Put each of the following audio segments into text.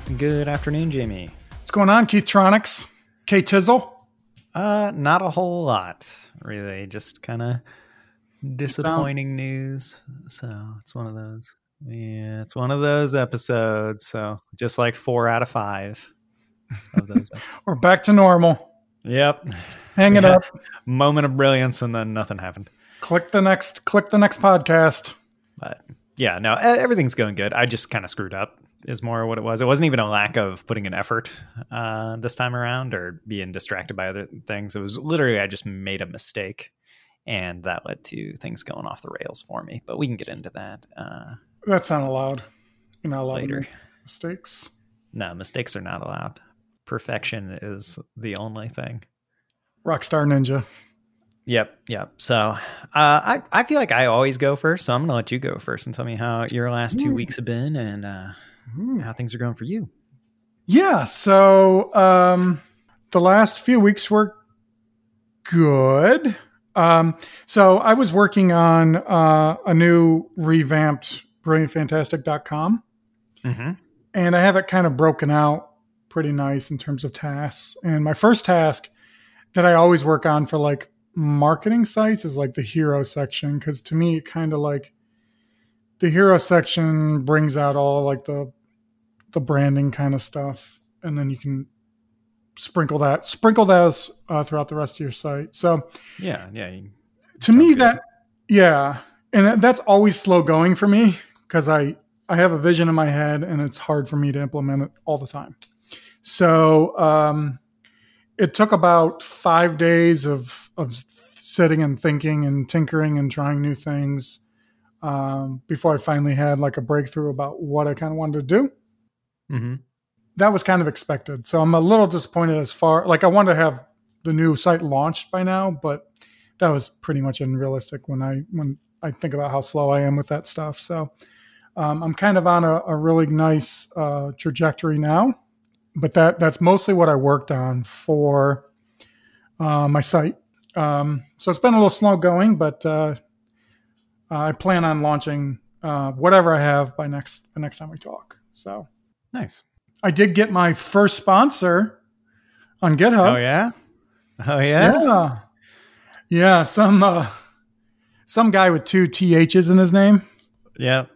Good afternoon, Jamie. What's going on, Keytronics? K-Tizzle? Not a whole lot, really. Just kind of disappointing news. So it's one of those. Yeah, it's one of those episodes. So just like 4 out of 5 of those. We're back to normal. Yep. Hang it up. Moment of brilliance, and then nothing happened. Click the next podcast. But yeah, no, everything's going good. I just kind of screwed up is more what it was. It wasn't even a lack of putting an effort this time around or being distracted by other things. It was literally I just made a mistake, and that led to things going off the rails for me. But we can get into that. That's not allowed. You're not allowed later. To make mistakes. No, mistakes are not allowed. Perfection is the only thing. Rockstar Ninja. Yep. So I feel like I always go first, so I'm going to let you go first and tell me how your last 2 weeks have been and how things are going for you. Yeah, so the last few weeks were good. So I was working on a new revamped brilliantfantastic.com. Mm-hmm. And I have it kind of broken out pretty nice in terms of tasks. And my first task that I always work on for like marketing sites is like the hero section. Cause to me, kind of like the hero section brings out all like the branding kind of stuff. And then you can sprinkle those throughout the rest of your site. So yeah. To me good. And that's always slow going for me because I have a vision in my head and it's hard for me to implement it all the time. So it took about 5 days of sitting and thinking and tinkering and trying new things before I finally had like a breakthrough about what I kind of wanted to do. Mm-hmm. That was kind of expected. So I'm a little disappointed as far, like I wanted to have the new site launched by now, but that was pretty much unrealistic when I think about how slow I am with that stuff. So I'm kind of on a really nice trajectory now, but that's mostly what I worked on for my site. So it's been a little slow going, but I plan on launching whatever I have by the next time we talk. So nice. I did get my first sponsor on GitHub. Oh yeah. Yeah. Some guy with 2 THs in his name. Yep.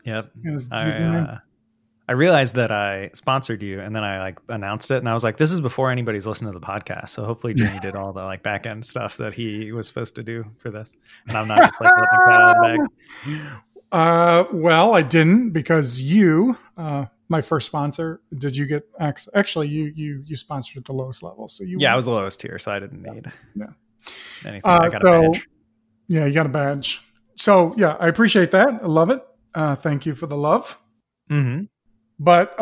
I realized that I sponsored you, and then I like announced it, and I was like, "This is before anybody's listened to the podcast." So hopefully, Jamie did all the like back end stuff that he was supposed to do for this, and I'm not just like letting the cat out of the bag. Well, I didn't because you, my first sponsor. Did you get actually you sponsored at the lowest level? So I was the lowest tier, so I didn't need anything. I got a badge. Yeah, you got a badge. So yeah, I appreciate that. I love it. Thank you for the love. Mm-hmm. But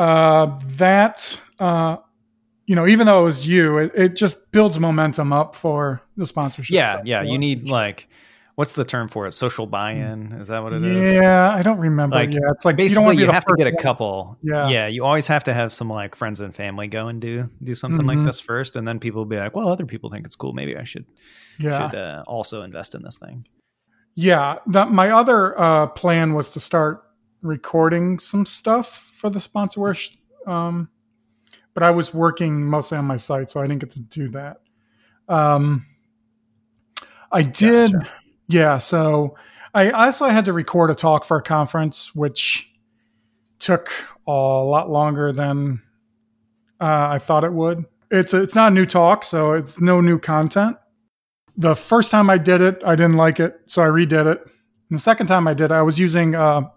even though it was you, it just builds momentum up for the sponsorship. Yeah. You need like, what's the term for it? Social buy-in? Is that what it is? Yeah, I don't remember. Like, yeah, it's like basically you have to get a couple. Yeah, you always have to have some like friends and family go and do something like this first, and then people will be like, well, other people think it's cool. Maybe I should also invest in this thing. Yeah, my other plan was to start recording some stuff for the sponsorship, but I was working mostly on my site, so I didn't get to do that. I did, gotcha. Yeah. So I also had to record a talk for a conference, which took a lot longer than I thought it would. It's not a new talk, so it's no new content. The first time I did it, I didn't like it, so I redid it. And the second time I did it, I was using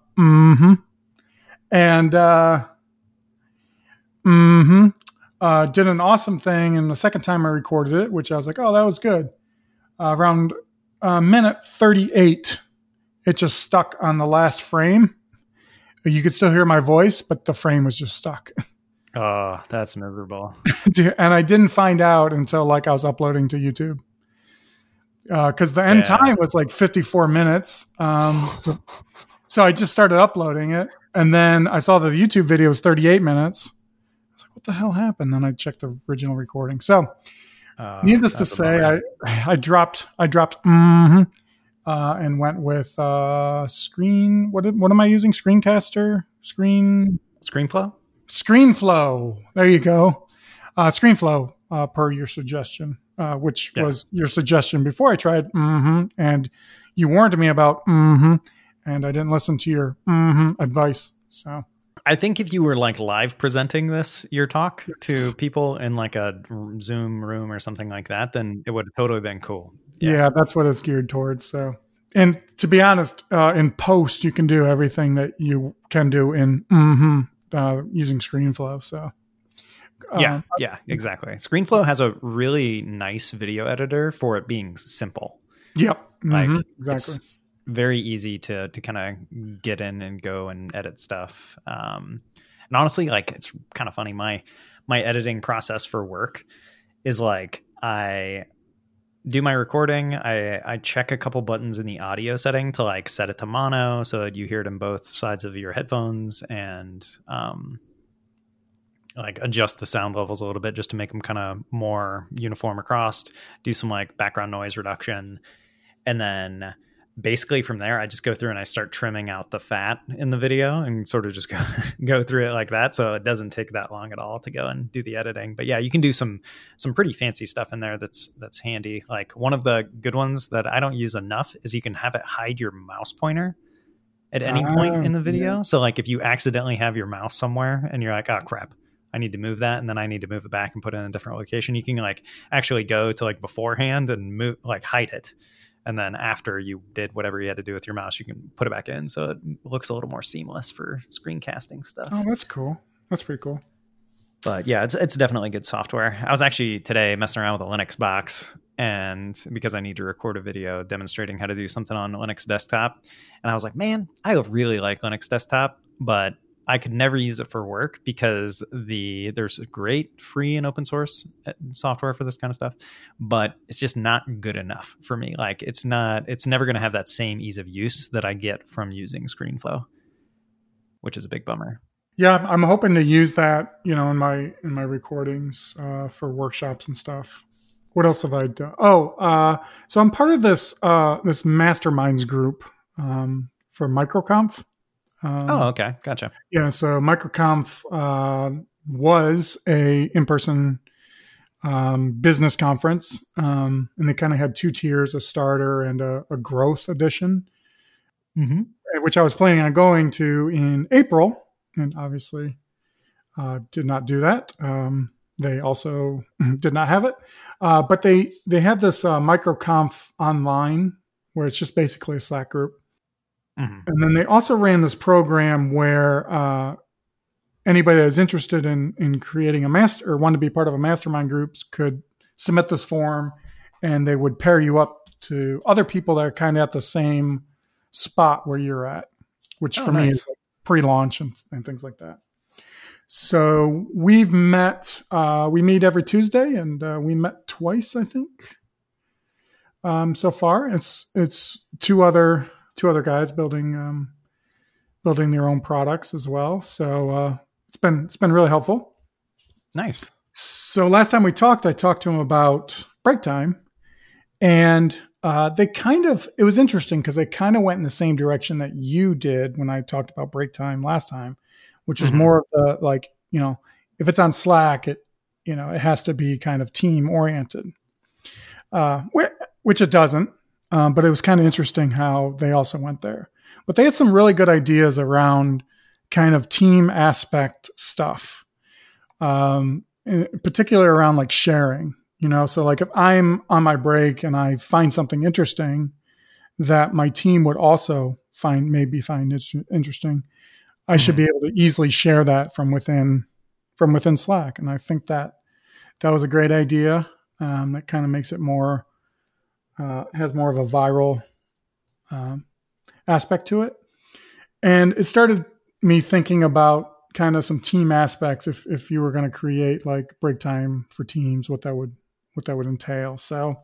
and did an awesome thing. And the second time I recorded it, which I was like, oh, that was good. Around minute 38, it just stuck on the last frame. You could still hear my voice, but the frame was just stuck. Oh, that's miserable. And I didn't find out until like I was uploading to YouTube. Because the end time was like 54 minutes. So I just started uploading it. And then I saw the YouTube video was 38 minutes. I was like, what the hell happened? And I checked the original recording. So needless to say, I dropped and went with Screen. What am I using? Screencaster? ScreenFlow? ScreenFlow. There you go. ScreenFlow, per your suggestion, which was your suggestion before I tried. And you warned me about and I didn't listen to your advice. So I think if you were like live presenting your talk to people in like a Zoom room or something like that, then it would have totally been cool. Yeah, that's what it's geared towards. So, and to be honest, in post, you can do everything that you can do in using ScreenFlow. So, yeah, exactly. ScreenFlow has a really nice video editor for it being simple. Yep, like exactly. It's very easy to kind of get in and go and edit stuff. And honestly, like it's kind of funny. My editing process for work is like I do my recording. I check a couple buttons in the audio setting to like set it to mono so that you hear it in both sides of your headphones, and like adjust the sound levels a little bit just to make them kind of more uniform across, do some like background noise reduction. And then basically from there, I just go through and I start trimming out the fat in the video and sort of just go through it like that. So it doesn't take that long at all to go and do the editing. But yeah, you can do some pretty fancy stuff in there that's handy. Like one of the good ones that I don't use enough is you can have it hide your mouse pointer at any point in the video. Yeah. So like if you accidentally have your mouse somewhere and you're like, oh crap, I need to move that, and then I need to move it back and put it in a different location, you can like actually go to like beforehand and move, like hide it. And then after you did whatever you had to do with your mouse, you can put it back in. So it looks a little more seamless for screencasting stuff. Oh, that's cool. That's pretty cool. But yeah, it's definitely good software. I was actually today messing around with a Linux box, and because I need to record a video demonstrating how to do something on Linux desktop. And I was like, man, I really like Linux desktop, but I could never use it for work because there's a great free and open source software for this kind of stuff, but it's just not good enough for me. Like it's never going to have that same ease of use that I get from using ScreenFlow, which is a big bummer. Yeah, I'm hoping to use that, in my recordings for workshops and stuff. What else have I done? So I'm part of this masterminds group for MicroConf. Okay. Gotcha. Yeah. So MicroConf was a in-person business conference. And they kind of had two tiers, a starter and a growth edition, which I was planning on going to in April, and obviously did not do that. They also did not have it. But they had this MicroConf online where it's just basically a Slack group. And then they also ran this program where anybody that is interested in creating a master or want to be part of a mastermind group could submit this form, and they would pair you up to other people that are kind of at the same spot where you're at, which for me is like pre-launch and things like that. So we've met, we meet every Tuesday, and we met twice, I think. So far, it's two other guys building their own products as well. So it's been really helpful. Nice. So last time we talked, I talked to him about break time, and it was interesting because they kind of went in the same direction that you did when I talked about break time last time, which is more of the like, if it's on Slack, it has to be kind of team oriented, which it doesn't. But it was kind of interesting how they also went there. But they had some really good ideas around kind of team aspect stuff, particularly around like sharing, So like if I'm on my break and I find something interesting that my team would also find interesting, I should be able to easily share that from within Slack. And I think that was a great idea. That kind of makes it more... has more of a viral aspect to it. And it started me thinking about kind of some team aspects if you were going to create like break time for teams, what that would entail. So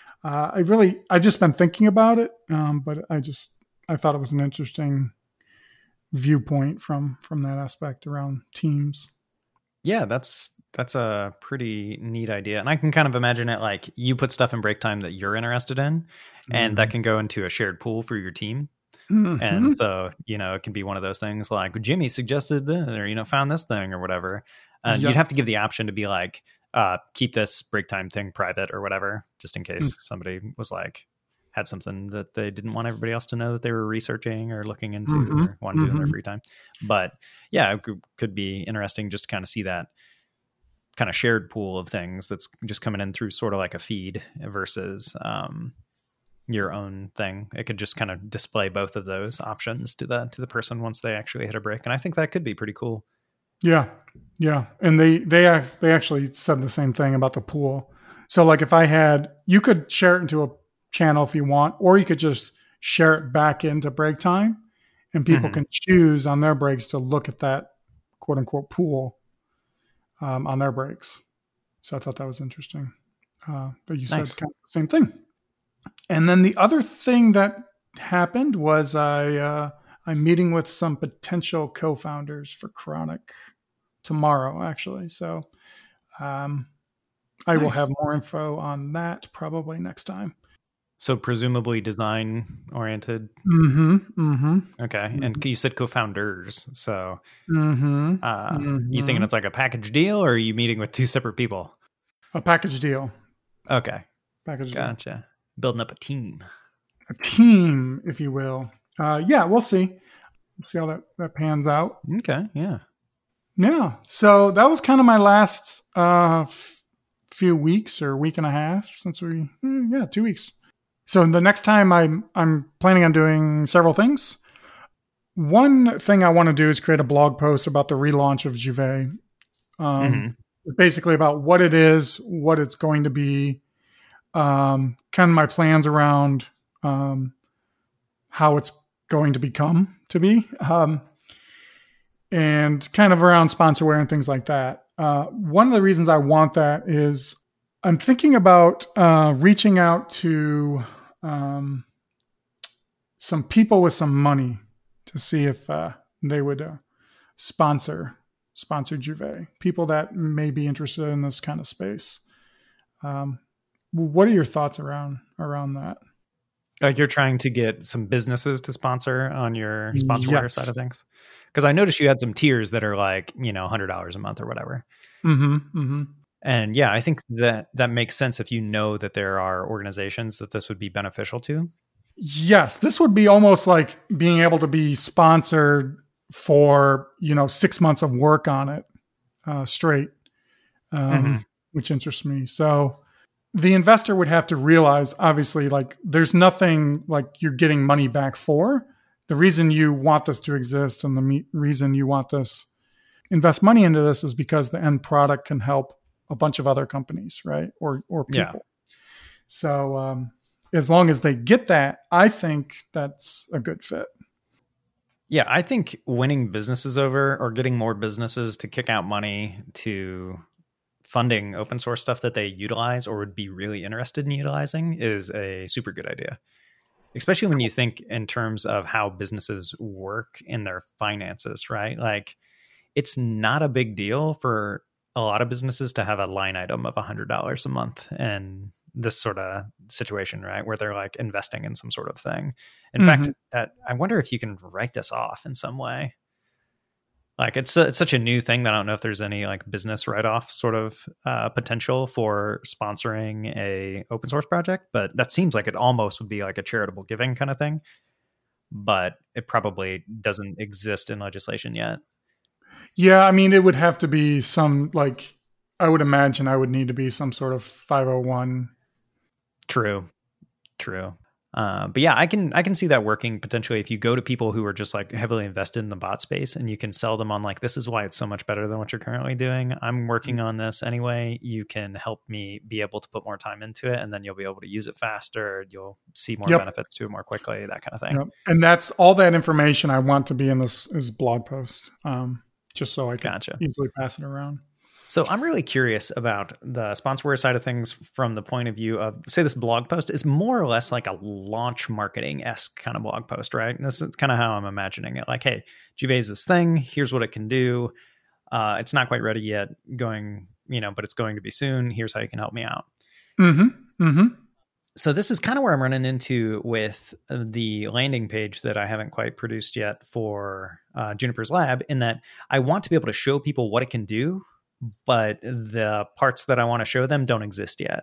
I've just been thinking about it, but I thought it was an interesting viewpoint from that aspect around teams. Yeah, that's a pretty neat idea. And I can kind of imagine it like you put stuff in break time that you're interested in, and that can go into a shared pool for your team. And so, it can be one of those things like Jimmy suggested this or, found this thing or whatever. And you'd have to give the option to be like, keep this break time thing private or whatever, just in case somebody was like, had something that they didn't want everybody else to know that they were researching or looking into or wanted to do in their free time. But yeah, it could be interesting just to kind of see that kind of shared pool of things that's just coming in through sort of like a feed versus your own thing. It could just kind of display both of those options to the person once they actually hit a break. And I think that could be pretty cool. Yeah. Yeah. And they actually said the same thing about the pool. So like if you could share it into a channel if you want, or you could just share it back into break time and people can choose on their breaks to look at that quote unquote pool on their breaks. So I thought that was interesting. But you said kind of the same thing. And then the other thing that happened was I'm meeting with some potential co-founders for Chronic tomorrow, actually. So I will have more info on that probably next time. So presumably design oriented. Okay. And you said co-founders. So you thinking it's like a package deal, or are you meeting with two separate people? A package deal. Okay. Package Gotcha. Deal. Building up a team. A team, if you will. Yeah, we'll see. We'll see how that pans out. Okay. Yeah. Yeah. So that was kind of my last few weeks or week and a half since 2 weeks. So the next time I'm planning on doing several things. One thing I want to do is create a blog post about the relaunch of Juvet. Basically about what it is, what it's going to be, kind of my plans around how it's going to become to be, and kind of around sponsorware and things like that. One of the reasons I want that is I'm thinking about reaching out to some people with some money to see if they would sponsor Juvet. People that may be interested in this kind of space. What are your thoughts around that? You're trying to get some businesses to sponsor on your sponsorware side of things? Because I noticed you had some tiers that are like, $100 a month or whatever. And yeah, I think that makes sense if you know that there are organizations that this would be beneficial to. Yes, this would be almost like being able to be sponsored for, 6 months of work on it straight, which interests me. So the investor would have to realize, obviously, like there's nothing like you're getting money back for. The reason you want this to exist and the reason you want this, invest money into this is because the end product can help a bunch of other companies, right? Or people. Yeah. So as long as they get that, I think that's a good fit. Yeah, I think winning businesses over or getting more businesses to kick out money to funding open source stuff that they utilize or would be really interested in utilizing is a super good idea. Especially when you think in terms of how businesses work in their finances, right? Like it's not a big deal for a lot of businesses to have a line item of $100 a month and this sort of situation, right? Where they're like investing in some sort of thing. In fact, I wonder if you can write this off in some way. Like it's such a new thing that I don't know if there's any like business write-off sort of potential for sponsoring a open source project, but that seems like it almost would be like a charitable giving kind of thing, but it probably doesn't exist in legislation yet. Yeah. I mean, it would have to be some, like, I would imagine I would need to be some sort of 501. True. But yeah, I can see that working potentially if you go to people who are just like heavily invested in the bot space and you can sell them on like, this is why it's so much better than what you're currently doing. I'm working on this anyway. You can help me be able to put more time into it and then you'll be able to use it faster. You'll see more benefits to it more quickly, that kind of thing. Yep. And that's all that information I want to be in this blog post, just so I can easily pass it around. So I'm really curious about the sponsorware side of things from the point of view of, say, this blog post is more or less like a launch marketing-esque kind of blog post, right? And this is kind of how I'm imagining it. Like, hey, Juvet is this thing. Here's what it can do. It's not quite ready yet, but it's going to be soon. Here's how you can help me out. So this is kind of where I'm running into with the landing page that I haven't quite produced yet for Juniper's Lab, in that I want to be able to show people what it can do, but the parts that I want to show them don't exist yet.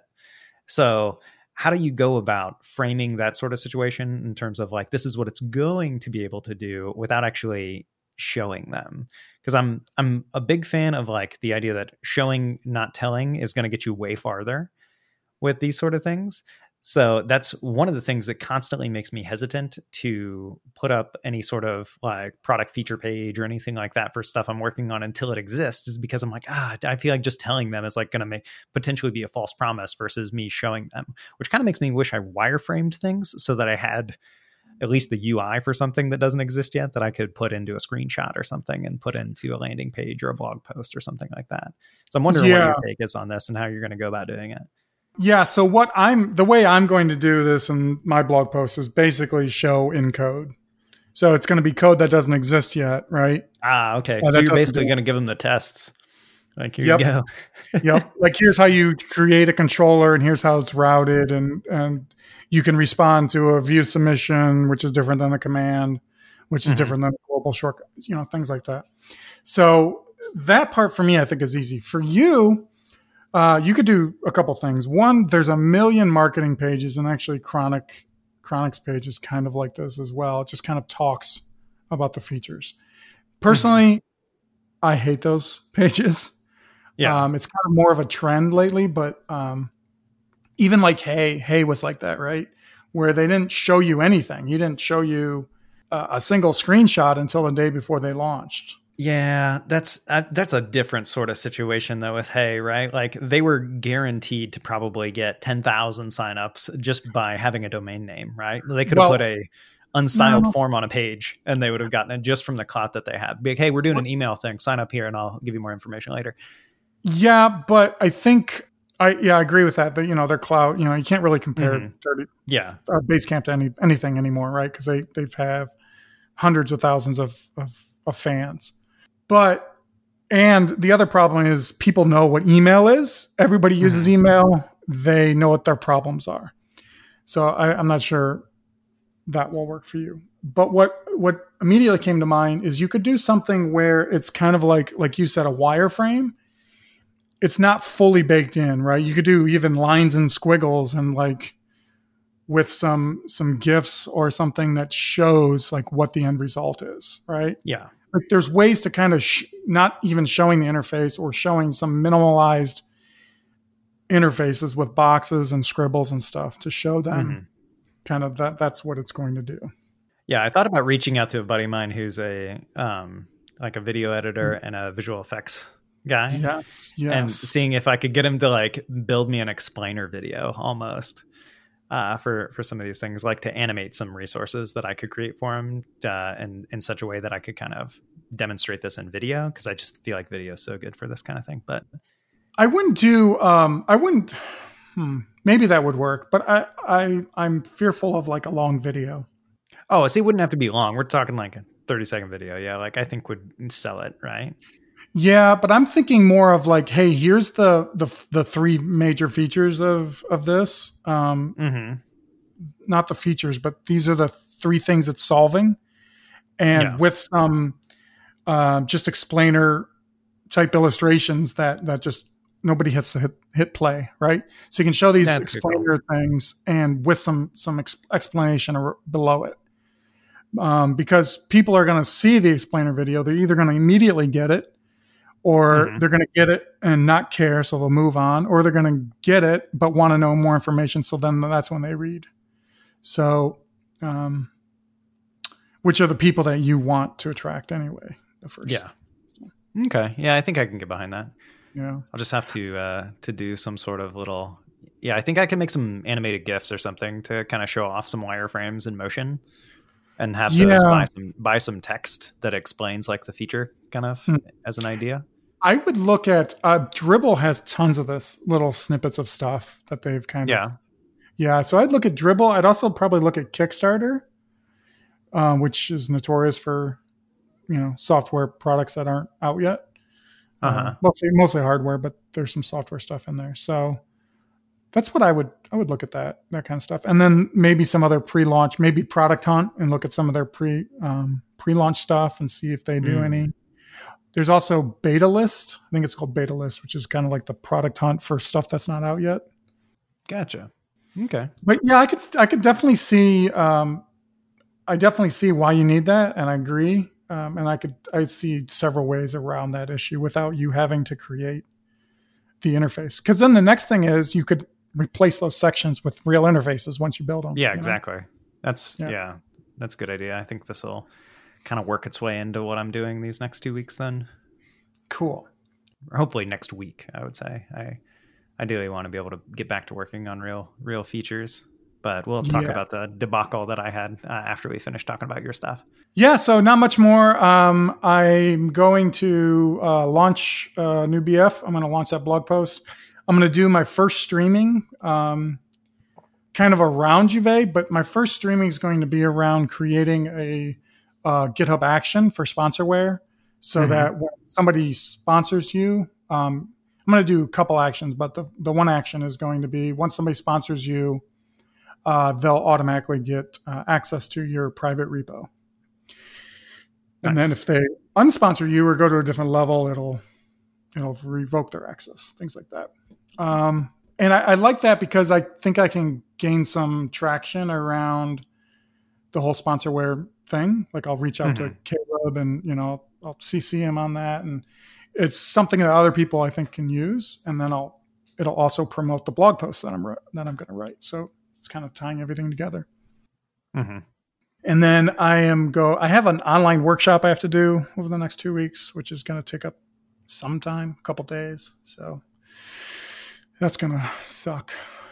So how do you go about framing that sort of situation in terms of like, this is what it's going to be able to do without actually showing them? Because I'm a big fan of like the idea that showing, not telling, is going to get you way farther with these sort of things. So that's one of the things that constantly makes me hesitant to put up any sort of like product feature page or anything like that for stuff I'm working on until it exists, is because I'm like, I feel like just telling them is like going to potentially be a false promise versus me showing them, which kind of makes me wish I wireframed things so that I had at least the UI for something that doesn't exist yet that I could put into a screenshot or something and put into a landing page or a blog post or something like that. So I'm wondering what your take is on this and how you're going to go about doing it. Yeah. So the way I'm going to do this in my blog post is basically show in code. So it's going to be code that doesn't exist yet, right? Okay. So you're basically going to give them the tests. Like, here you go. Yep. Like, here's how you create a controller and here's how it's routed. And you can respond to a view submission, which is different than a command, which is different than a global shortcut, things like that. So that part for me, I think, is easy. For you, you could do a couple things. One, there's a million marketing pages, and actually Chronic's page is kind of like this as well. It just kind of talks about the features. Personally, I hate those pages. Yeah. It's kind of more of a trend lately, but even like Hey was like that, right? Where they didn't show you anything. You didn't show you a single screenshot until the day before they launched. Yeah, that's a different sort of situation though with Hey, right? Like, they were guaranteed to probably get 10,000 signups just by having a domain name, right? They could have put a unstyled form on a page and they would have gotten it just from the clout that they have. Be like, hey, we're doing an email thing. Sign up here and I'll give you more information later. Yeah, but I think I agree with that. But their clout, you can't really compare Basecamp to anything anymore, right? Because they have hundreds of thousands of fans. But, and the other problem is people know what email is. Everybody uses email. They know what their problems are. So I'm not sure that will work for you. But what immediately came to mind is you could do something where it's kind of like you said, a wireframe. It's not fully baked in, right? You could do even lines and squiggles and like with some GIFs or something that shows like what the end result is, right? Yeah. Like, there's ways to kind of not even showing the interface or showing some minimalized interfaces with boxes and scribbles and stuff to show them kind of that's what it's going to do. Yeah, I thought about reaching out to a buddy of mine who's a like a video editor and a visual effects guy. Yes. And seeing if I could get him to like build me an explainer video almost. For some of these things, like to animate some resources that I could create for him and in such a way that I could kind of demonstrate this in video, because I just feel like video is so good for this kind of thing. But I wouldn't do maybe that would work, but I'm fearful of like a long video. Oh, so it wouldn't have to be long. We're talking like a 30-second video. Yeah, like I think would sell it, right? Yeah, but I'm thinking more of like, hey, here's the three major features of this. Not the features, but these are the three things it's solving, and with some just explainer type illustrations that just nobody has to hit play, right? So you can show these explainer things and with some explanation below it, because people are going to see the explainer video. They're either going to immediately get it, or they're going to get it and not care, so they'll move on, or they're going to get it but want to know more information, so then that's when they read. So, which are the people that you want to attract anyway? The first. Yeah. Okay. Yeah, I think I can get behind that. Yeah. I'll just have to do some sort of little. Yeah, I think I can make some animated GIFs or something to kind of show off some wireframes in motion, and have those buy some text that explains like the feature kind of as an idea. I would look at Dribbble has tons of this little snippets of stuff that they've kind of. Yeah. So I'd look at Dribbble. I'd also probably look at Kickstarter, which is notorious for, software products that aren't out yet. Mostly hardware, but there's some software stuff in there. So That's what I would look at that kind of stuff. And then maybe some other pre-launch, maybe Product Hunt, and look at some of their pre-launch stuff and see if they do any. There's also Beta List. I think it's called Beta List, which is kind of like the Product Hunt for stuff that's not out yet. Gotcha. Okay. But yeah, I could definitely see I definitely see why you need that, and I agree. And I see several ways around that issue without you having to create the interface. Because then the next thing is you could replace those sections with real interfaces once you build them. Yeah, exactly. That's a good idea. I think this will kind of work its way into what I'm doing these next 2 weeks then. Cool. Or hopefully next week, I would say. I ideally want to be able to get back to working on real features. But we'll talk about the debacle that I had after we finish talking about your stuff. Yeah, so not much more. I'm going to launch new BF. I'm going to launch that blog post. I'm going to do my first streaming kind of around Juvet, but my first streaming is going to be around creating a GitHub action for sponsorware so that when somebody sponsors you, I'm going to do a couple actions, but the one action is going to be once somebody sponsors you, they'll automatically get access to your private repo. And then if they unsponsor you or go to a different level, it'll revoke their access, things like that. And I like that because I think I can gain some traction around the whole sponsorware thing. Like I'll reach out to Caleb and, I'll CC him on that. And it's something that other people I think can use. And then it'll also promote the blog post that I'm going to write. So it's kind of tying everything together. Mm-hmm. And then I have an online workshop I have to do over the next 2 weeks, which is going to take up some time, a couple days. So that's going to suck.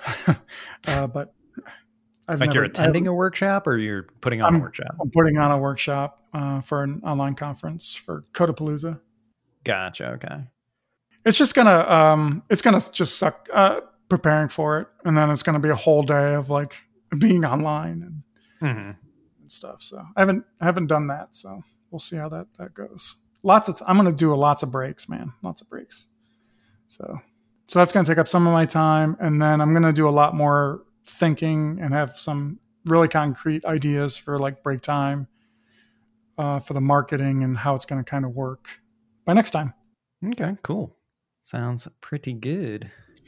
But you're attending a workshop or you're putting on a workshop? I'm putting on a workshop for an online conference for Codapalooza. Gotcha. Okay. It's just going to just suck preparing for it. And then it's going to be a whole day of like being online and stuff. So I haven't done that. So we'll see how that goes. I'm going to do lots of breaks, man. Lots of breaks. So that's going to take up some of my time. And then I'm going to do a lot more thinking and have some really concrete ideas for like break time for the marketing and how it's going to kind of work by next time. Okay, cool. Sounds pretty good.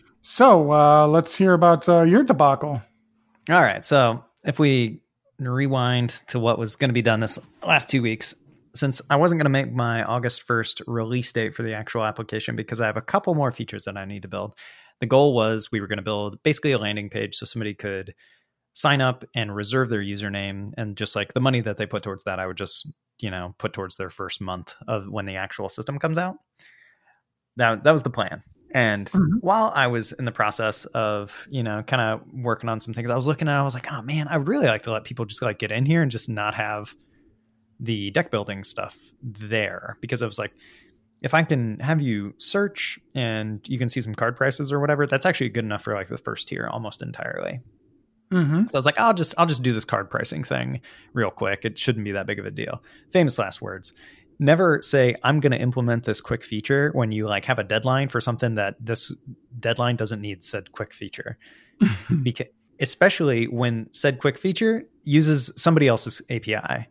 So let's hear about your debacle. All right. So if we rewind to what was going to be done this last 2 weeks, since I wasn't going to make my August 1st release date for the actual application because I have a couple more features that I need to build. The goal was we were going to build basically a landing page so somebody could sign up and reserve their username. And just like the money that they put towards that, I would just, put towards their first month of when the actual system comes out. That was the plan. And while I was in the process of, kind of working on some things, I was looking at it, I was like, oh man, I would really like to let people just like get in here and just not have the deck building stuff there. Because I was like, if I can have you search and you can see some card prices or whatever, that's actually good enough for like the first tier almost entirely. So I was like, I'll just do this card pricing thing real quick. It shouldn't be that big of a deal. Famous last words. Never say I'm going to implement this quick feature when you like have a deadline for something that this deadline doesn't need said quick feature. Because especially when said quick feature uses somebody else's API.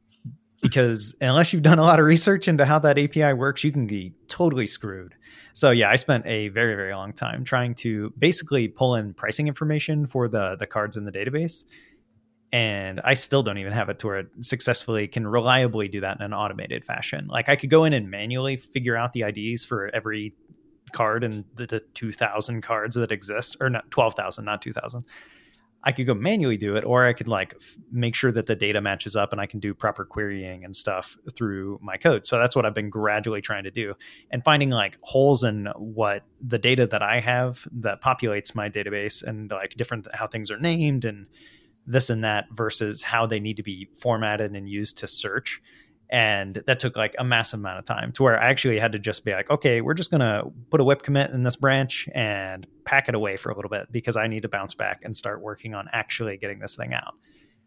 Because unless you've done a lot of research into how that API works, you can be totally screwed. So yeah, I spent a very, very long time trying to basically pull in pricing information for the cards in the database. And I still don't even have it to where it successfully can reliably do that in an automated fashion. Like I could go in and manually figure out the IDs for every card in the 2,000 cards that exist, or not 12,000, not 2,000. I could go manually do it, or I could like make sure that the data matches up and I can do proper querying and stuff through my code. So that's what I've been gradually trying to do, and finding like holes in what the data that I have that populates my database and like different how things are named and this and that versus how they need to be formatted and used to search. And that took like a massive amount of time to where I actually had to just be like, okay, we're just going to put a whip commit in this branch and pack it away for a little bit because I need to bounce back and start working on actually getting this thing out.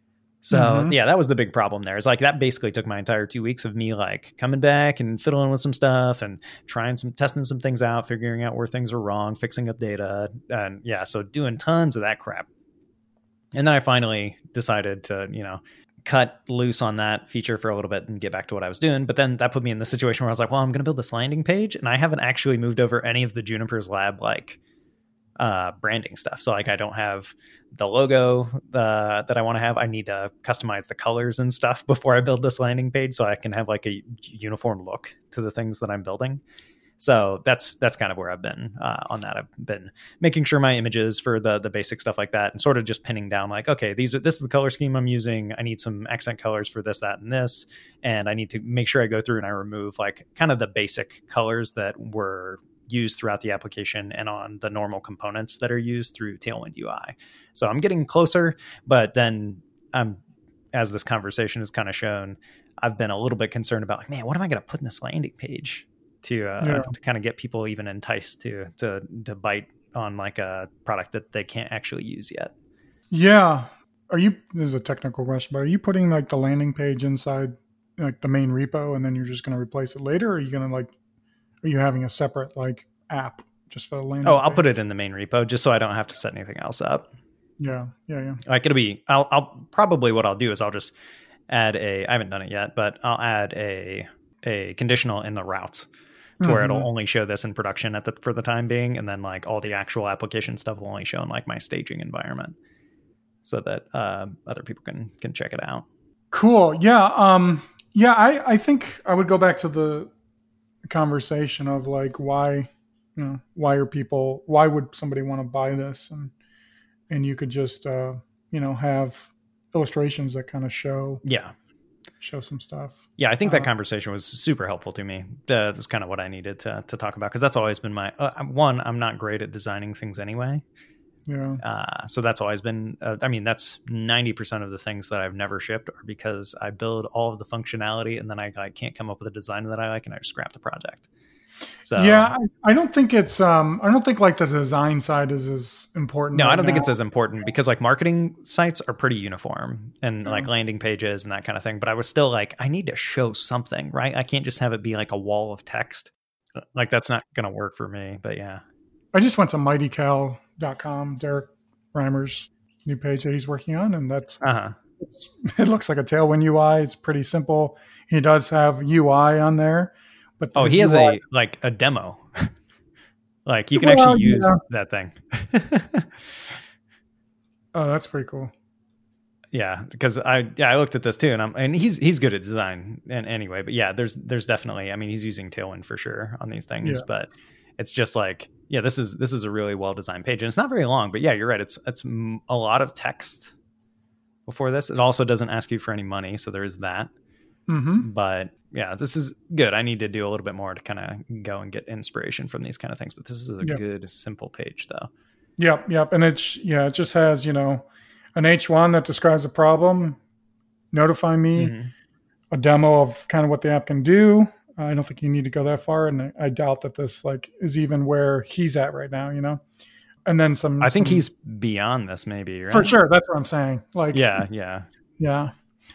So yeah, that was the big problem there. It's like that basically took my entire 2 weeks of me like coming back and fiddling with some stuff and testing some things out, figuring out where things were wrong, fixing up data. And yeah, so doing tons of that crap. And then I finally decided to, cut loose on that feature for a little bit and get back to what I was doing. But then that put me in the situation where I was like, well, I'm going to build this landing page. And I haven't actually moved over any of the Juniper's Lab, like branding stuff. So like, I don't have the logo that I want to have. I need to customize the colors and stuff before I build this landing page so I can have like a uniform look to the things that I'm building. So that's kind of where I've been on that. I've been making sure my images for the basic stuff like that and sort of just pinning down like, okay, this is the color scheme I'm using. I need some accent colors for this, that, and this. And I need to make sure I go through and I remove like kind of the basic colors that were used throughout the application and on the normal components that are used through Tailwind UI. So I'm getting closer, but then as this conversation has kind of shown, I've been a little bit concerned about like, man, what am I going to put in this landing page to kind of get people even enticed to bite on like a product that they can't actually use yet. Yeah. This is a technical question, but are you putting like the landing page inside like the main repo and then you're just going to replace it later? Or are you going to are you having a separate like app just for the landing page? I'll put it in the main repo just so I don't have to set anything else up. Yeah. Like I'll probably what I'll do is I'll just add I haven't done it yet, but I'll add a conditional in the routes to where it'll only show this in production for the time being. And then like all the actual application stuff will only show in like my staging environment so that other people can check it out. Cool. Yeah. I think I would go back to the conversation of like, why would somebody want to buy this? And you could just, have illustrations that kind of show some stuff. Yeah, I think that conversation was super helpful to me. That's kind of what I needed to talk about because that's always been my one. I'm not great at designing things anyway. Yeah. So that's always been. That's 90% of the things that I've never shipped are because I build all of the functionality and then I can't come up with a design that I like and I just scrap the project. So yeah, I don't think it's I don't think like the design side is as important. No, I don't think it's as important because like marketing sites are pretty uniform and like landing pages and that kind of thing. But I was still like, I need to show something, right? I can't just have it be like a wall of text. Like that's not going to work for me. But yeah, I just went to mightycal.com, Derek Reimer's new page that he's working on, and that's it looks like a Tailwind UI. It's pretty simple. He does have UI on there. But he has a demo. Like you can actually use that thing. Oh, that's pretty cool. Yeah, because I looked at this too, and he's good at design and anyway. But yeah, there's definitely. I mean, he's using Tailwind for sure on these things, but it's just like this is a really well designed page, and it's not very long. But yeah, you're right. It's a lot of text before this. It also doesn't ask you for any money, so there is that. But yeah, this is good. I need to do a little bit more to kind of go and get inspiration from these kind of things. But this is a good, simple page, though. Yep. And it just has, an H1 that describes a problem, notify me, a demo of kind of what the app can do. I don't think you need to go that far. And I doubt that this is even where he's at right now, and then I think he's beyond this maybe, right? For sure. That's what I'm saying. Yeah.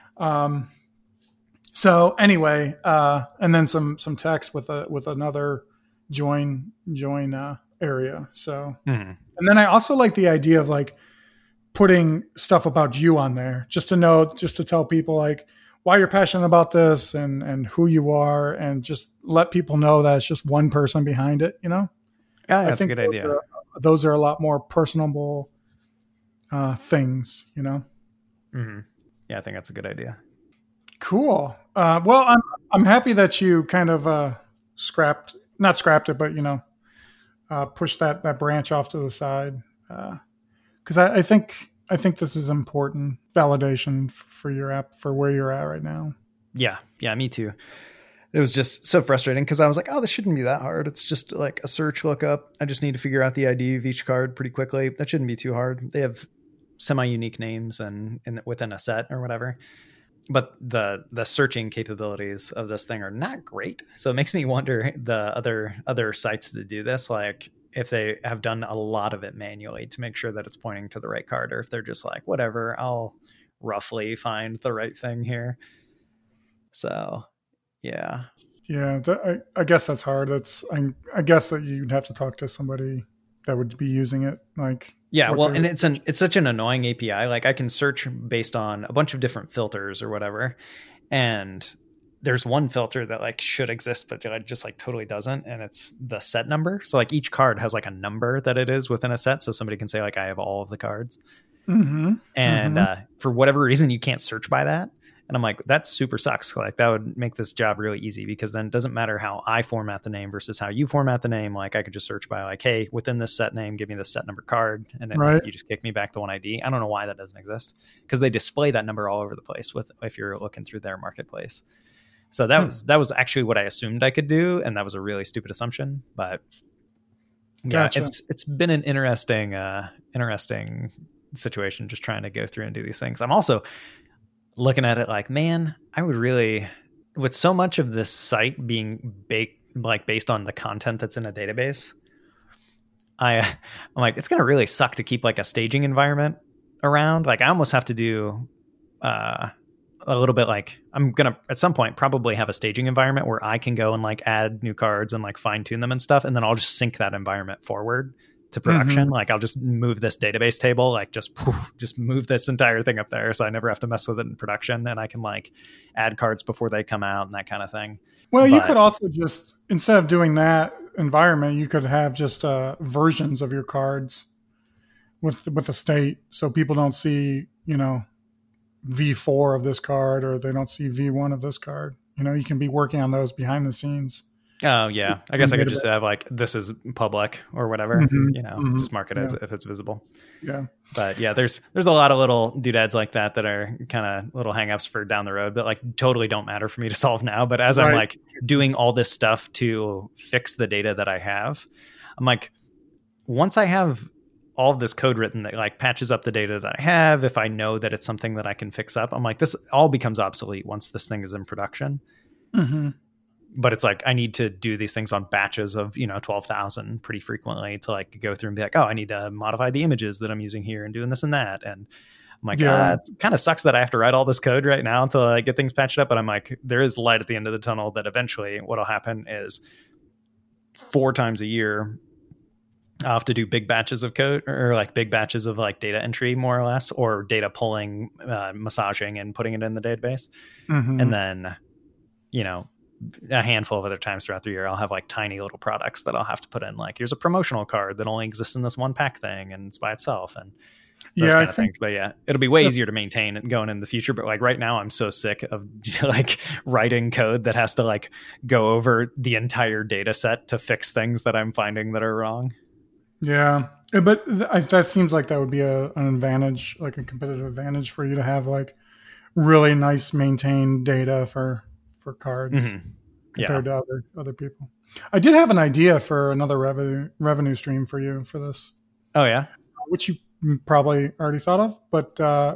So anyway, and then some text with another join area. So, and then I also like the idea of putting stuff about you on there, just to tell people why you're passionate about this and who you are, and just let people know that it's just one person behind it. Yeah, that's a good idea. Those are a lot more personable things. Yeah, I think that's a good idea. Cool. Well, I'm happy that you kind of not scrapped it, but pushed that branch off to the side, because I think this is important validation for your app, for where you're at right now. Yeah, me too. It was just so frustrating because I was like, oh, this shouldn't be that hard. It's just like a search lookup. I just need to figure out the ID of each card pretty quickly. That shouldn't be too hard. They have semi-unique names and within a set or whatever. But the searching capabilities of this thing are not great. So it makes me wonder the other sites that do this, like if they have done a lot of it manually to make sure that it's pointing to the right card, or if they're just like, whatever, I'll roughly find the right thing here. So, yeah. Yeah, I guess that's hard. I guess that you'd have to talk to somebody that would be using it. Like, Yeah, well, and it's such an annoying API. Like I can search based on a bunch of different filters or whatever, and there's one filter that like should exist, but it just like totally doesn't, and it's the set number. So like each card has like a number that it is within a set, so somebody can say like I have all of the cards, and for whatever reason you can't search by that. And I'm like, that super sucks. Like that would make this job really easy, because then it doesn't matter how I format the name versus how you format the name. Like I could just search by like, hey, within this set name, give me the set number card. And then you just kick me back the one ID. I don't know why that doesn't exist, because they display that number all over the place if you're looking through their marketplace. So that was actually what I assumed I could do. And that was a really stupid assumption, but yeah, Gotcha. it's been an interesting situation just trying to go through and do these things. I'm also looking at it like, man, I would really, with so much of this site being based on the content that's in a database, I'm like, it's going to really suck to keep like a staging environment around. Like I almost have to do a little bit like, I'm going to at some point probably have a staging environment where I can go and like add new cards and like fine tune them and stuff. And then I'll just sync that environment forward to production. Like I'll just move this database table, like just move this entire thing up there, so I never have to mess with it in production, and I can like add cards before they come out and that kind of thing. Well, you could also just, instead of doing that environment, you could have just versions of your cards with a state, so people don't see, V4 of this card, or they don't see V1 of this card. You can be working on those behind the scenes. Oh yeah, I guess I could just have like, this is public or whatever, just mark it as if it's visible. Yeah. But yeah, there's a lot of little doodads like that are kind of little hangups for down the road, but like totally don't matter for me to solve now. But as I'm like doing all this stuff to fix the data that I have, I'm like, once I have all of this code written that like patches up the data that I have, if I know that it's something that I can fix up, I'm like, this all becomes obsolete once this thing is in production. But it's like, I need to do these things on batches of, 12,000 pretty frequently to like go through and be like, oh, I need to modify the images that I'm using here and doing this and that. And I'm like, it kind of sucks that I have to write all this code right now until I get things patched up. But I'm like, there is light at the end of the tunnel that eventually what'll happen is 4 times a year, I'll have to do big batches of code, or like big batches of like data entry, more or less, or data pulling, massaging and putting it in the database. And then, a handful of other times throughout the year, I'll have like tiny little products that I'll have to put in. Like, here's a promotional card that only exists in this one pack thing, and it's by itself, and those kind of things. But yeah, it'll be way easier to maintain and going in the future. But like right now, I'm so sick of like writing code that has to like go over the entire data set to fix things that I'm finding that are wrong. Yeah, but that seems like that would be an advantage, like a competitive advantage for you to have like really nice maintained data for cards compared to other people. I did have an idea for another revenue stream for you for this. Oh yeah, which you probably already thought of, but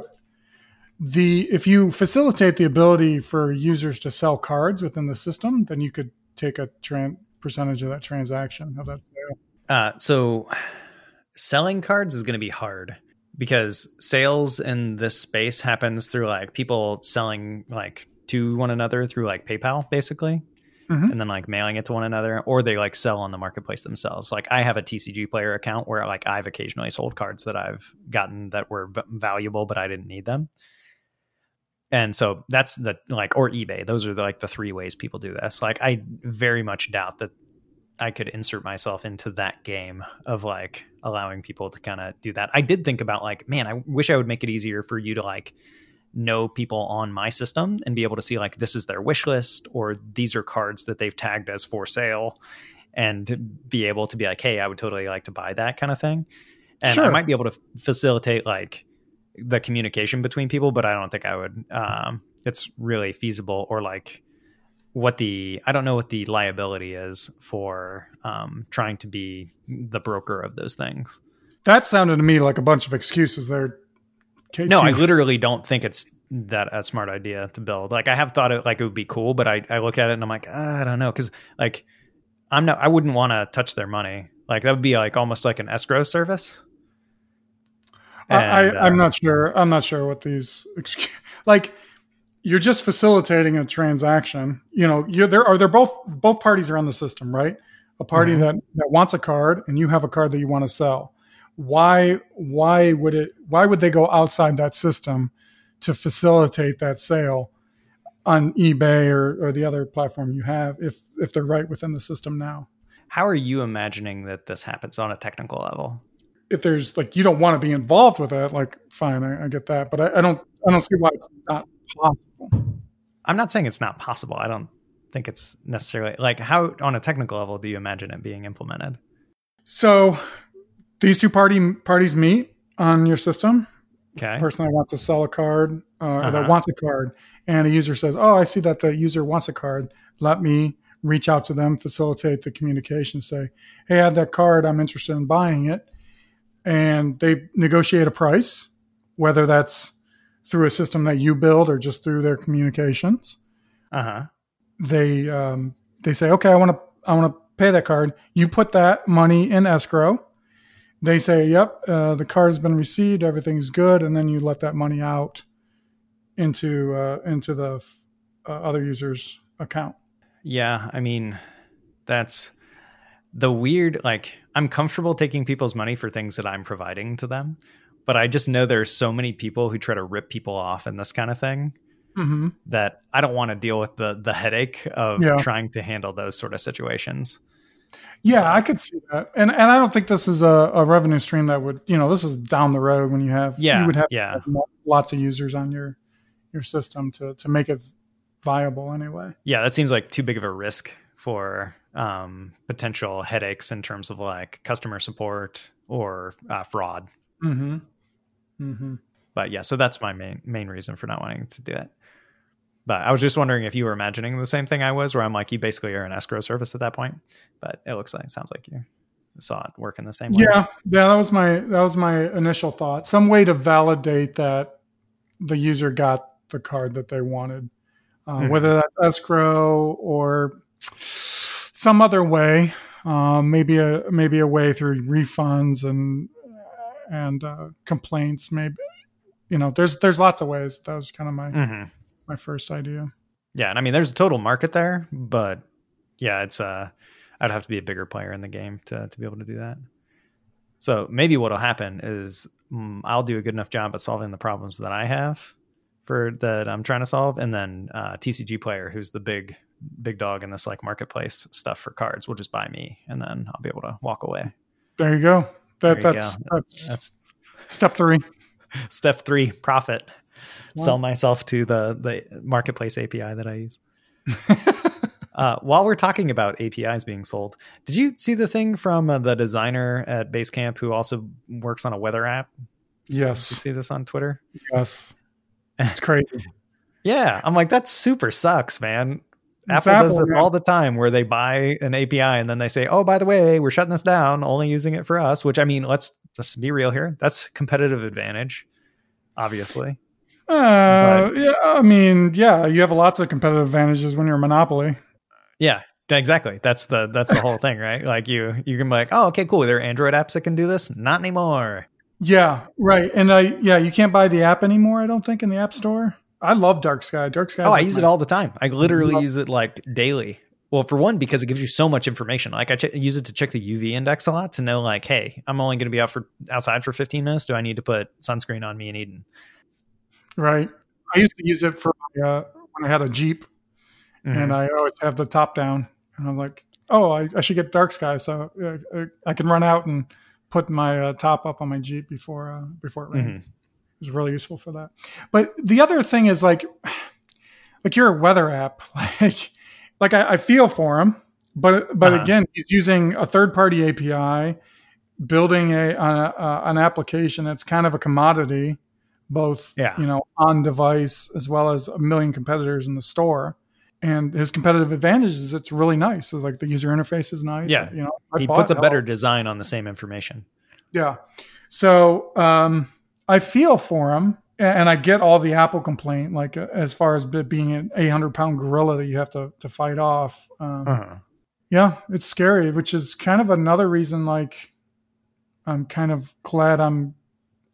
if you facilitate the ability for users to sell cards within the system, then you could take a percentage of that transaction of that sale. So selling cards is going to be hard, because sales in this space happens through like people selling like to one another through like PayPal basically, and then like mailing it to one another, or they like sell on the marketplace themselves. Like I have a TCG Player account where like I've occasionally sold cards that I've gotten that were valuable, but I didn't need them. And so that's the like, or eBay. Those are like the 3 ways people do this. Like I very much doubt that I could insert myself into that game of like allowing people to kind of do that. I did think about like, man, I wish I would make it easier for you to like know people on my system and be able to see like, this is their wish list, or these are cards that they've tagged as for sale, and be able to be like, hey, I would totally like to buy that kind of thing. And I might be able to facilitate like the communication between people, but I don't think I would, it's really feasible, or like I don't know what the liability is for trying to be the broker of those things. That sounded to me like a bunch of excuses there. No, I literally don't think it's that a smart idea to build. Like I have thought it like it would be cool, but I look at it and I'm like, I don't know. Cause like I wouldn't want to touch their money. Like that would be like almost like an escrow service. And I'm not sure. I'm not sure what these like. You're just facilitating a transaction. You know, they're both parties are on the system, right? A party that wants a card and you have a card that you want to sell. Why would they go outside that system to facilitate that sale on eBay or the other platform you have if they're right within the system now? how are you imagining that this happens on a technical level? If there's like you don't want to be involved with it, like fine, I get that, but I don't see why it's not possible. I'm not saying it's not possible. I don't think it's necessarily like how on a technical level do you imagine it being implemented? So these two parties meet on your system. Okay. The person that wants to sell a card or that wants a card, and a user says, "Oh, I see that the user wants a card. Let me reach out to them, facilitate the communication, say, hey, I have that card. I'm interested in buying it." And they negotiate a price, whether that's through a system that you build or just through their communications. They say, okay, I want to pay that card. You put that money in escrow. They say, yep, the card has been received. Everything's good. And then you let that money out into the other user's account. Yeah. I mean, that's the weird, like I'm comfortable taking people's money for things that I'm providing to them, but I just know there's so many people who try to rip people off and this kind of thing that I don't want to deal with the headache of trying to handle those sort of situations. Yeah, I could see that. And I don't think this is a revenue stream that would, this is down the road when you would have lots of users on your system to make it viable anyway. Yeah, that seems like too big of a risk for potential headaches in terms of like customer support or fraud. But yeah, so that's my main reason for not wanting to do it. But I was just wondering if you were imagining the same thing I was, where I'm like, you basically are an escrow service at that point. But it sounds like you saw it work in the same way. Yeah, that was my initial thought. Some way to validate that the user got the card that they wanted, whether that's escrow or some other way, maybe a way through refunds and complaints. Maybe there's lots of ways. That was kind of my first idea. Yeah, and I mean, there's a total market there, but yeah, it's I'd have to be a bigger player in the game to be able to do that. So maybe what'll happen is I'll do a good enough job at solving the problems that I have that I'm trying to solve, and then TCG Player, who's the big dog in this like marketplace stuff for cards, will just buy me, and then I'll be able to walk away. There you go. That's step 3. Step 3, profit. Sell myself to the marketplace API that I use. While we're talking about APIs being sold, did you see the thing from the designer at Basecamp who also works on a weather app? Yes. Did you see this on Twitter? Yes. It's crazy. Yeah. I'm like, that super sucks, man. Apple does this all the time where they buy an API and then they say, oh, by the way, we're shutting this down, only using it for us, which I mean, let's be real here. That's competitive advantage, obviously. You have lots of competitive advantages when you're a monopoly. Yeah, exactly. That's the whole thing, right? Like you can be like, oh, okay, cool. There are Android apps that can do this. Not anymore. Yeah, right. And you can't buy the app anymore, I don't think, in the App Store. I love Dark Sky. Dark Sky. I use it all the time. I literally use it like daily. Well, for one, because it gives you so much information. Like I use it to check the UV index a lot to know like, hey, I'm only going to be outside for 15 minutes. Do I need to put sunscreen on me in Eden? Right. I used to use it for when I had a Jeep, and I always have the top down. And I'm like, oh, I should get Dark Sky so I can run out and put my top up on my Jeep before it rains. It was really useful for that. But the other thing is like you're a weather app. Like I feel for him, but again, he's using a third-party API, building an application that's kind of a commodity, both on device as well as a million competitors in the store. And his competitive advantage is it's really nice. So like the user interface is nice. Yeah, he puts a better design on the same information. Yeah. So I feel for him, and I get all the Apple complaint, like as far as being an 800-pound gorilla that you have to fight off. Yeah, it's scary, which is kind of another reason. Like, I'm kind of glad I'm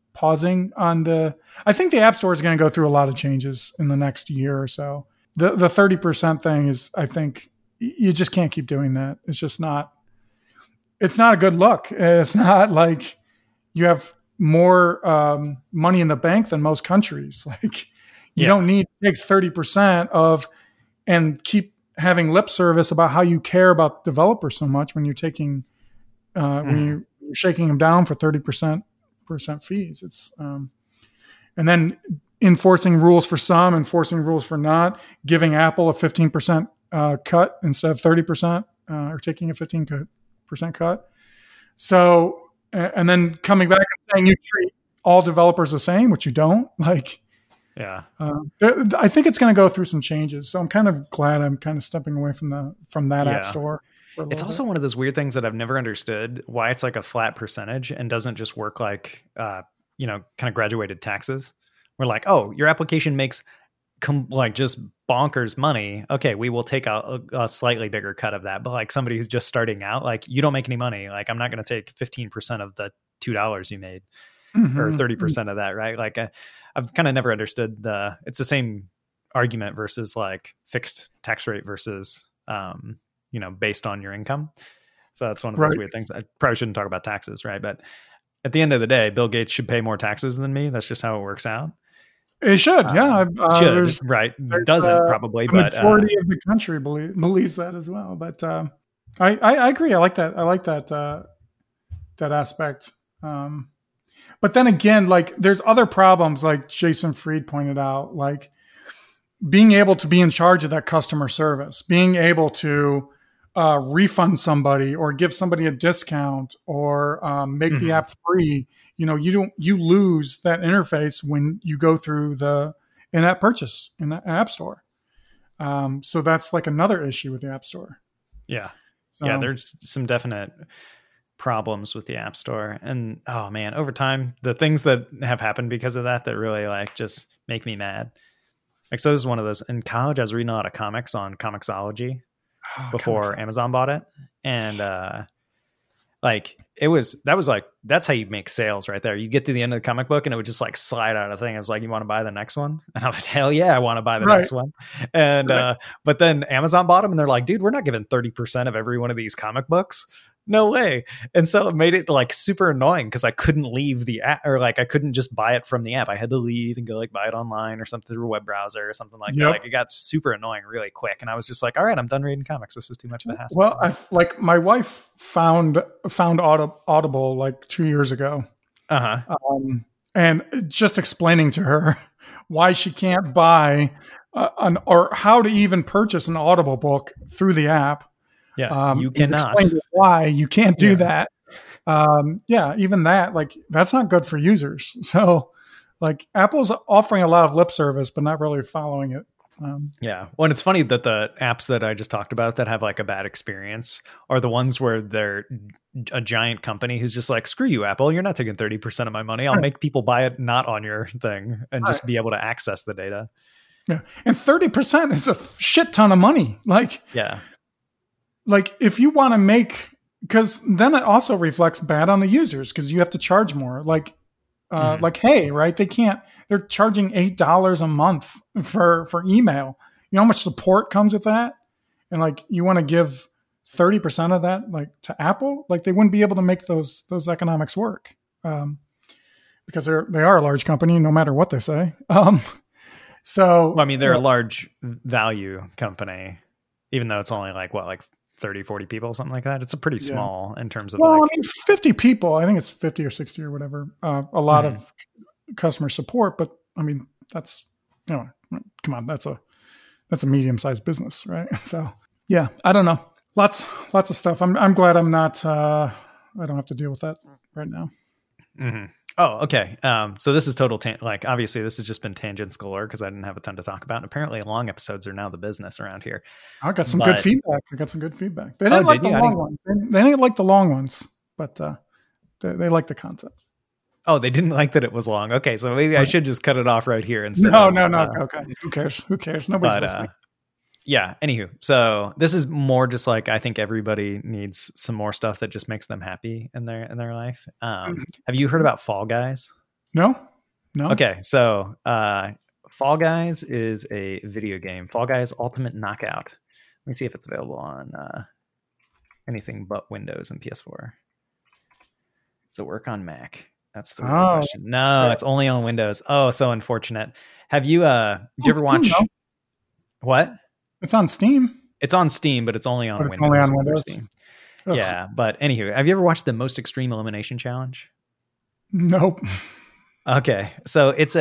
pausing on I think the App Store is going to go through a lot of changes in the next year or so. The 30% thing is, I think you just can't keep doing that. It's just not, it's not a good look. It's not like you have more money in the bank than most countries. Like you don't need to take 30% of and keep having lip service about how you care about developers so much when you're taking when you're shaking them down for 30% fees. It's and then enforcing rules for some, enforcing rules for not, giving Apple a 15% cut instead of 30%, or taking a 15% cut. So, and then coming back and saying you treat all developers the same, which you don't. Like, yeah, I think it's going to go through some changes. So I'm kind of glad I'm kind of stepping away from that App Store. It's also one of those weird things that I've never understood why it's like a flat percentage and doesn't just work like, kind of graduated taxes. We're like, oh, your application makes like just bonkers money. Okay, we will take a slightly bigger cut of that. But like somebody who's just starting out, like you don't make any money. Like I'm not going to take 15% of the $2 you made or 30% of that, right? Like I've kind of never understood it's the same argument versus like fixed tax rate versus, based on your income. So that's one of those weird things. I probably shouldn't talk about taxes, right? But at the end of the day, Bill Gates should pay more taxes than me. That's just how it works out. It should, yeah. Should, right. Doesn't probably, but the majority of the country believes that as well. But I agree. I like that. I like that aspect. But then again, like there's other problems, like Jason Fried pointed out, like being able to be in charge of that customer service, being able to refund somebody or give somebody a discount or make the app free. You lose that interface when you go through the in-app purchase in the App Store. So that's like another issue with the App Store. Yeah. So, yeah. There's some definite problems with the App Store. And oh man, over time, the things that have happened because of that really like just make me mad. Like, so this is one of those. In college, I was reading a lot of comics on Comixology before Amazon bought it. And that's how you make sales right there. You get to the end of the comic book and it would just like slide out a thing. I was like, you want to buy the next one? And I was, hell yeah, I want to buy the next one. And, but then Amazon bought them and they're like, dude, we're not giving 30% of every one of these comic books. No way. And so it made it like super annoying because I couldn't leave the app, or like I couldn't just buy it from the app. I had to leave and go like buy it online or something through a web browser or something like that. Like it got super annoying really quick. And I was just like, all right, I'm done reading comics. This is too much of a hassle. Well, my wife found Audible like 2 years ago. And just explaining to her why she can't buy or how to even purchase an Audible book through the app. Yeah, you cannot. Explain why you can't do that. Even that, like, that's not good for users. So, like, Apple's offering a lot of lip service, but not really following it. Well, and it's funny that the apps that I just talked about that have like a bad experience are the ones where they're a giant company who's just like, screw you, Apple, you're not taking 30% of my money. I'll make people buy it not on your thing and just be able to access the data. Yeah, and 30% is a shit ton of money. Like if you want to make, because then it also reflects bad on the users because you have to charge more. Like Hey, right? They're charging $8 a month for email. You know how much support comes with that? And like, you want to give 30% of that like to Apple? Like they wouldn't be able to make those economics work because they are a large company no matter what they say. They're a large value company, even though it's only like 30, 40 people, something like that. It's a pretty small in terms of 50 people. I think it's 50 or 60 or whatever. A lot of customer support, but I mean, that's, come on, that's a medium-sized business, right? So yeah, I don't know. Lots of stuff. I'm glad I'm not, I don't have to deal with that right now. Mm-hmm. Oh, okay. So this is total, obviously this has just been tangents galore because I didn't have a ton to talk about. And apparently long episodes are now the business around here. I got some good feedback. They didn't like the long ones. They didn't like the long ones, but they like the content. Oh, they didn't like that it was long. Okay. So maybe I should just cut it off right here instead. No. Okay. Who cares? Nobody's listening. Yeah. Anywho, so this is more just like, I think everybody needs some more stuff that just makes them happy in their life. Have you heard about Fall Guys? No. Okay, so Fall Guys is a video game. Fall Guys Ultimate Knockout. Let me see if it's available on anything but Windows and PS4. Does it work on Mac? That's the real question. No, it's only on Windows. Oh, so unfortunate. Have you did you ever watch what? It's on Steam. It's on Steam, but it's only on Windows. Only on Windows. Steam. Yeah, but anywho, have you ever watched the Most Extreme Elimination Challenge? Nope. Okay, so it's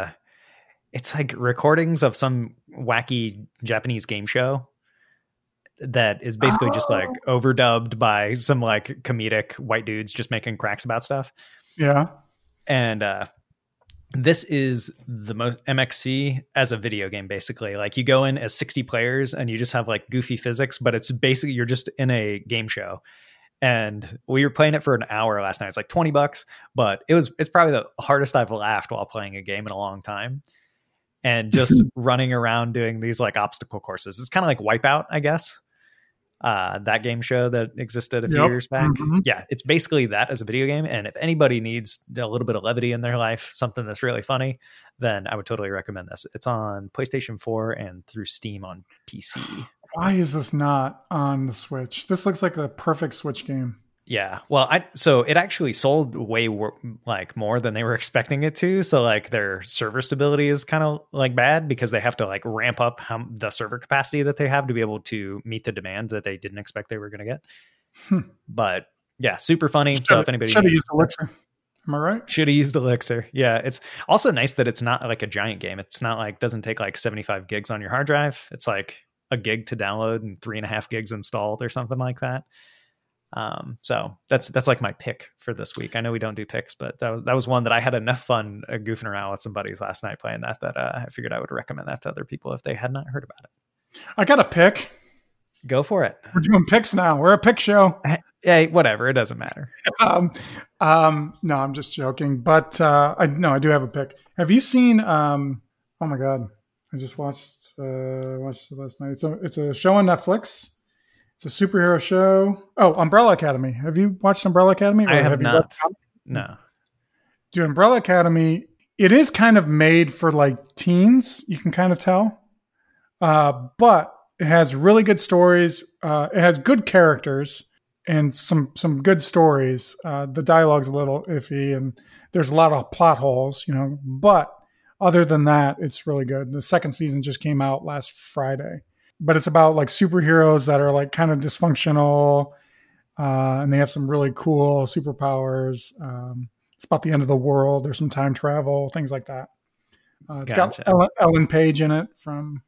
like recordings of some wacky Japanese game show that is basically just like overdubbed by some like comedic white dudes just making cracks about stuff. Yeah. And this is the most MXC as a video game, basically. Like you go in as 60 players and you just have like goofy physics, but it's basically you're just in a game show. And we were playing it for an hour last night. It's like $20, but it's probably the hardest I've laughed while playing a game in a long time. And just running around doing these like obstacle courses. It's kind of like Wipeout, I guess. That game show that existed a few years back. Mm-hmm. Yeah, it's basically that as a video game. And if anybody needs a little bit of levity in their life, something that's really funny, then I would totally recommend this. It's on PlayStation 4 and through Steam on PC. Why is this not on the Switch? This looks like the perfect Switch game. Yeah. Well, so it actually sold way more than they were expecting it to. So like their server stability is kind of like bad because they have to like ramp up the server capacity that they have to be able to meet the demand that they didn't expect they were going to get. But yeah, super funny. So if anybody should have used Elixir. Am I right? Should have used Elixir. Yeah. It's also nice that it's not like a giant game. It's not like doesn't take like 75 gigs on your hard drive. It's like a gig to download and 3.5 gigs installed or something like that. So that's like my pick for this week. I know we don't do picks, but that was one that I had enough fun goofing around with some buddies last night playing that I figured I would recommend that to other people if they had not heard about it. I got a pick. Go for it. We're doing picks now. We're a pick show. Hey, whatever. It doesn't matter. No, I'm just joking. But I do have a pick. Have you seen? Oh my God, I just watched it last night. It's a show on Netflix. It's a superhero show. Oh, Umbrella Academy. Have you watched Umbrella Academy? I have not. No. Dude, Umbrella Academy, it is kind of made for like teens. You can kind of tell. But it has really good stories. It has good characters and some good stories. The dialogue's a little iffy and there's a lot of plot holes, but other than that, it's really good. The second season just came out last Friday. But it's about like superheroes that are like kind of dysfunctional, and they have some really cool superpowers. It's about the end of the world. There's some time travel, things like that. It's got Ellen Page in it from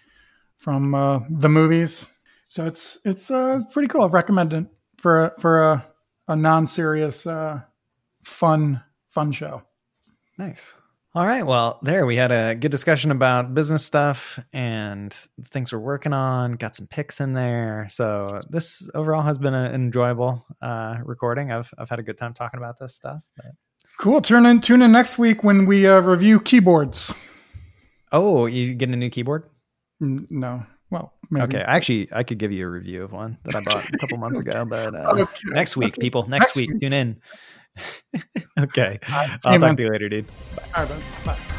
the movies, so it's pretty cool. I recommend it for a non-serious, fun show. Nice. All right. Well, we had a good discussion about business stuff and things we're working on, got some picks in there. So this overall has been an enjoyable recording. I've had a good time talking about this stuff. But... Cool. Tune in next week when we review keyboards. Oh, you getting a new keyboard? No. Well, maybe. Okay. Actually, I could give you a review of one that I bought a couple months ago, but next week, people, next week, tune in. Okay. I'll talk to you later, dude. Bye. All right, bye.